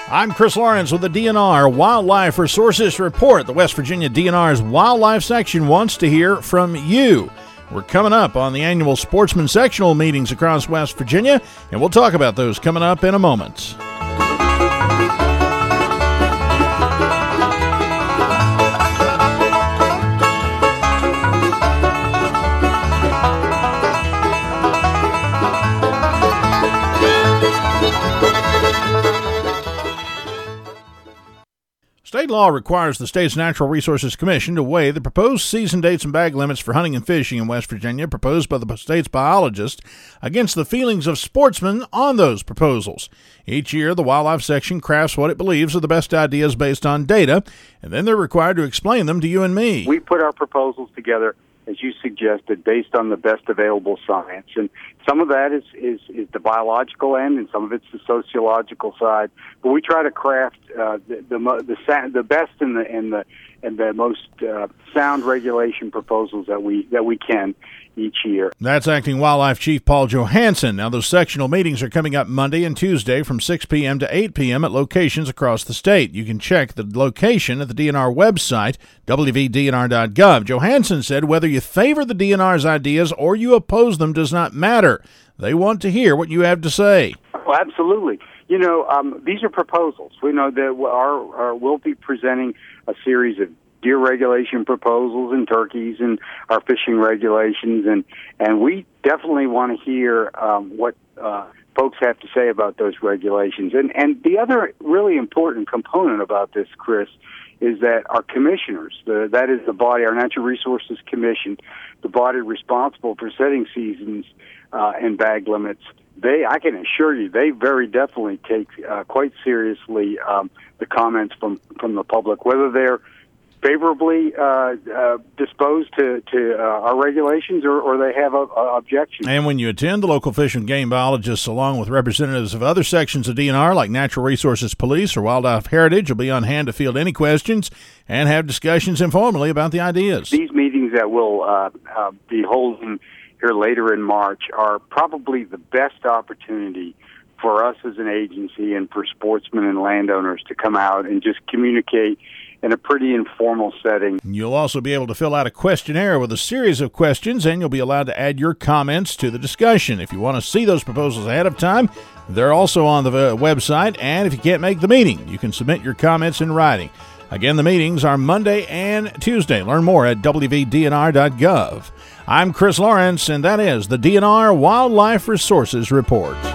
I'm Chris Lawrence with the DNR Wildlife Resources Report. The West Virginia DNR's Wildlife Section wants to hear from you. We're coming up on the annual Sportsman Sectional meetings across West Virginia, and we'll talk about those coming up in a moment. State law requires the state's Natural Resources Commission to weigh the proposed season dates and bag limits for hunting and fishing in West Virginia proposed by the state's biologist against the feelings of sportsmen on those proposals. Each year, the Wildlife Section crafts what it believes are the best ideas based on data, and then they're required to explain them to you and me. We put our proposals together, as you suggested, based on the best available science. And some of that is the biological end, and some of it's the sociological side. But we try to craft the best and the most sound regulation proposals that we can each year. That's Acting Wildlife Chief Paul Johansson. Now, those sectional meetings are coming up Monday and Tuesday from 6 p.m. to 8 p.m. at locations across the state. You can check the location at the DNR website, wvdnr.gov. Johansson said whether you favor the DNR's ideas or you oppose them does not matter. They want to hear what you have to say. Well, absolutely. You know, these are proposals. We know that we'll be presenting a series of deer regulation proposals and turkeys and our fishing regulations, and we definitely want to hear what folks have to say about those regulations. And the other really important component about this, Chris, is that our commissioners, that is the body, our Natural Resources Commission, the body responsible for setting seasons and bag limits, I can assure you, they very definitely take quite seriously the comments from the public, whether they're favorably disposed to our regulations or they have objections. And when you attend, the local fish and game biologists, along with representatives of other sections of DNR, like Natural Resources Police or Wildlife Heritage, will be on hand to field any questions and have discussions informally about the ideas. These meetings that we'll be holding here later in March are probably the best opportunity for us as an agency and for sportsmen and landowners to come out and just communicate in a pretty informal setting. You'll also be able to fill out a questionnaire with a series of questions, and you'll be allowed to add your comments to the discussion. If you want to see those proposals ahead of time, they're also on the website, and if you can't make the meeting, you can submit your comments in writing. Again, the meetings are Monday and Tuesday. Learn more at wvdnr.gov. I'm Chris Lawrence, and that is the DNR Wildlife Resources Report.